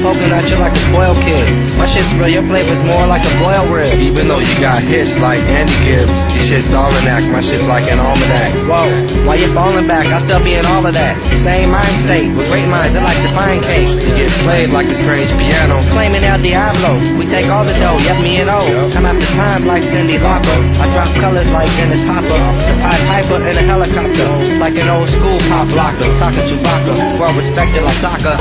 poking at you like a spoiled kid. My shit's real, your flavor's more like a boiled rib. Even though you got hits like Andy Gibbs, your shit's almanac, my shit's like an almanac. Whoa, why you falling back? I still be in all of that. Same mind state, with great minds that like to find cake. You get played like a strange piano. Claiming El Diablo, we take all the dough, yes me and O. Time after time like Cindy Lauper. I drop colors like Dennis Hopper. The Pied Piper in a helicopter, like an old school pop locker. Talking Chewbacca, well respected like soccer.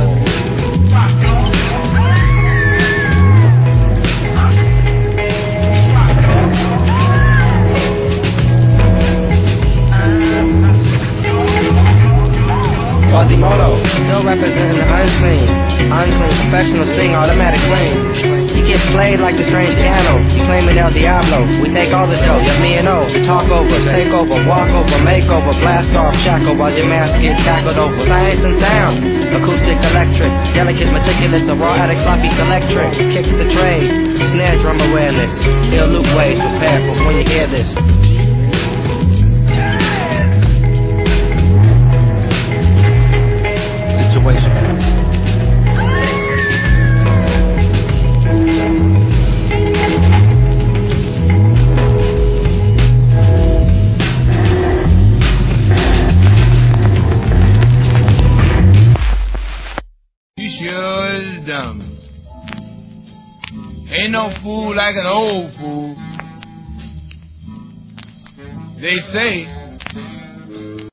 Quasimodo, still representing the unseen. Unclean, professional sting, automatic flame. He gets played like the strange piano. He claiming El Diablo. We take all the dough, yeah, me and O. We talk over, take over, walk over, make over, blast off, shackle while your mask gets tackled over. Science and sound, acoustic, electric, delicate, meticulous, a raw addict, sloppy, electric. Kicks the trade, snare drum awareness. Ill loop waves, prepare for when you hear this. Sure is dumb. Ain't no fool like an old fool. They say